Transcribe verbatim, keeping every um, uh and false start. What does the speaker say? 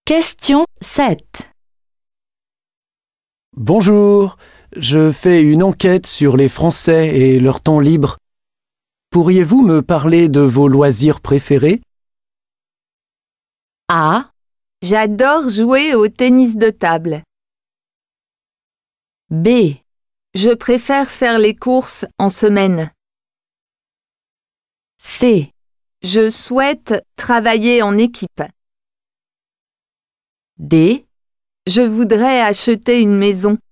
Question sept. Bonjour, je fais une enquête sur les Français et leur temps libre. Pourriez-vous me parler de vos loisirs préférés? A, J'adore jouer au tennis de table. B, Je préfère faire les courses en semaine. C, Je souhaite travailler en équipe. D, Je voudrais acheter une maison.